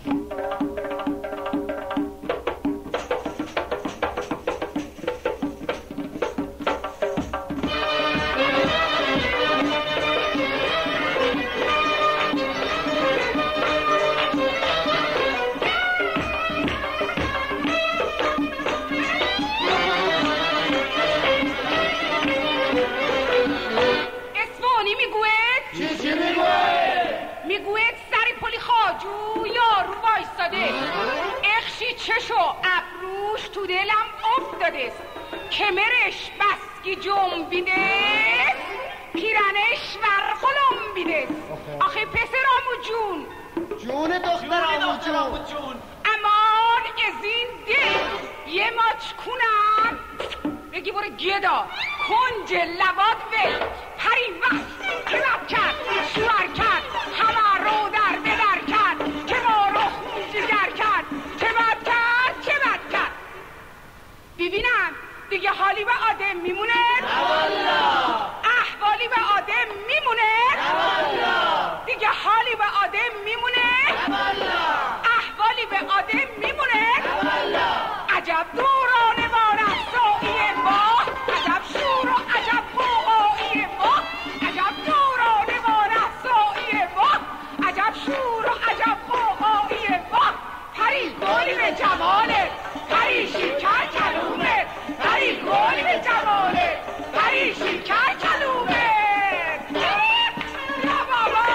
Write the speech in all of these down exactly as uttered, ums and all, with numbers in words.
چشو ابروش تو دلم افتاده، کمرش بسکی جنبیده، پیرنش ورخلم بیده. آخه پسرامو جون جون دخترامو جون امان از این دل یه ماچ کنم بگی برو گدا کنج لبات ول پری وقت کلاب کرد شوار کرد همه رو در بدر کرد که ما رو خون جگر کرد که بد کرد که بد کرد. ببینم دیگه حالی به آدم میمونه؟ نه والله. احوالی به آدم میمونه؟ نه والله. دیگه حالی به آدم میمونه؟ نه والله. احوالی به آدم میمونه؟ نه والله. عجب دوران ما رفتایی ما، عجب شور و عجب قوقایی ما، عجب دوران ما رفتایی ما، عجب شور و عجب قوقایی ما. پری گلی به جماله، پری شکر کلومه، پری گلی به جماله، پری شکر کلومه. یا بابا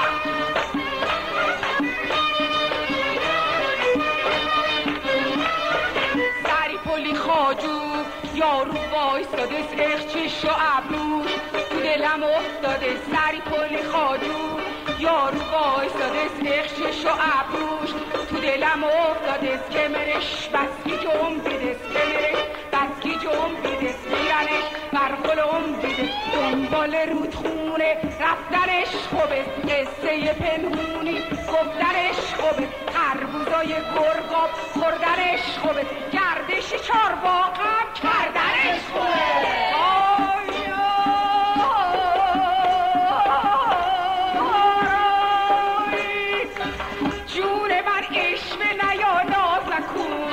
سری پلی خاجو یارو وایستاده سرخ چش و ابروش تو دلم افتاده. سری پلی خاجو یارو وایستاده سرخ چش و ابروش تو دلم افتاده. کمرش بسکی جنبیده، کمرش بسکی جنبیده، پیرنش برخلم بیده. دنبال رودخونه رفتنش خوبه، قصه پنهونی گفتنش خوبه، خربوزای گرگاب خوردنش خوبه، گردش چارباغم کردنش خوبه. جون من عشق نیا ناز نکن،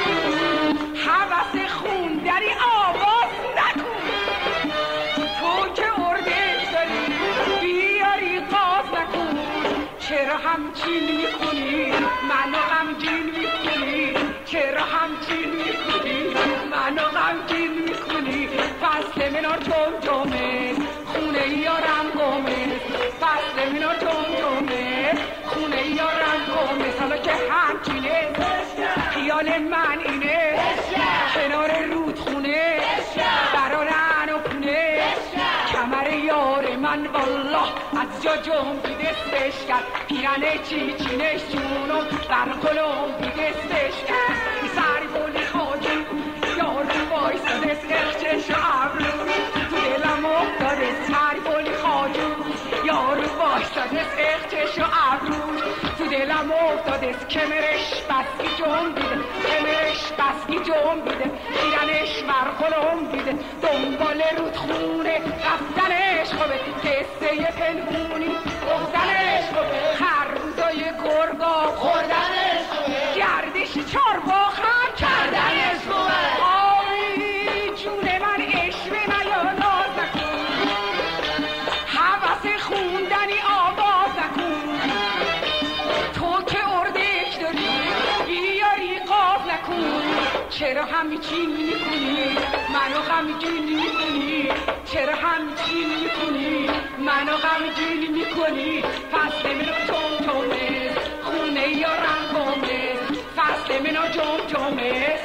حوث خوندنی آواز نکن. تو که ارده داری بیاری قاز نکن. چرا همچین میکنی منو غمگین میکنی؟ چرا همچین میکنی منو غمگین میکنی؟ فصل منار جمجمه خونه یارم گمه، فصل منار جمجمه خونه یارم گمه. حالا که همچینه خیال من اینه کنار رودخونه برانن و پونه، کمر یار من والله از جا جنبیده سش کرد، پیرنه چی چینش جونم برخلم بیده سش کرد. سری بولی خاجو یارو وایستاده سرخ چش و ابرو تو دلم افتاده. سری بولی خاجو یارو وایستاده سرخ چش و ابرو تو دلم افتاده. کمرش بسکی جنبیده، کمرش بسکی جنبیده، پیرنش برخلم بیده. دنبال رودخونه رفتنش خوبه، قصه پنهونی گفتنش خوبه، خربوزای گرگا خوردنش خوبه، گردش چارباغ هم کردنش خوبه. آی جون من عشق نیا ناز نکن، حوث خوندنی آواز نکن. تو که اردش داری بیاری قاف نکن. چرا همچین میکنی منو غمگین میکنی؟ چرا همچین میکنی منو غمگین میکنی؟ فصل منو جمجمه خونه یارم گمه، فصل منو جمجمه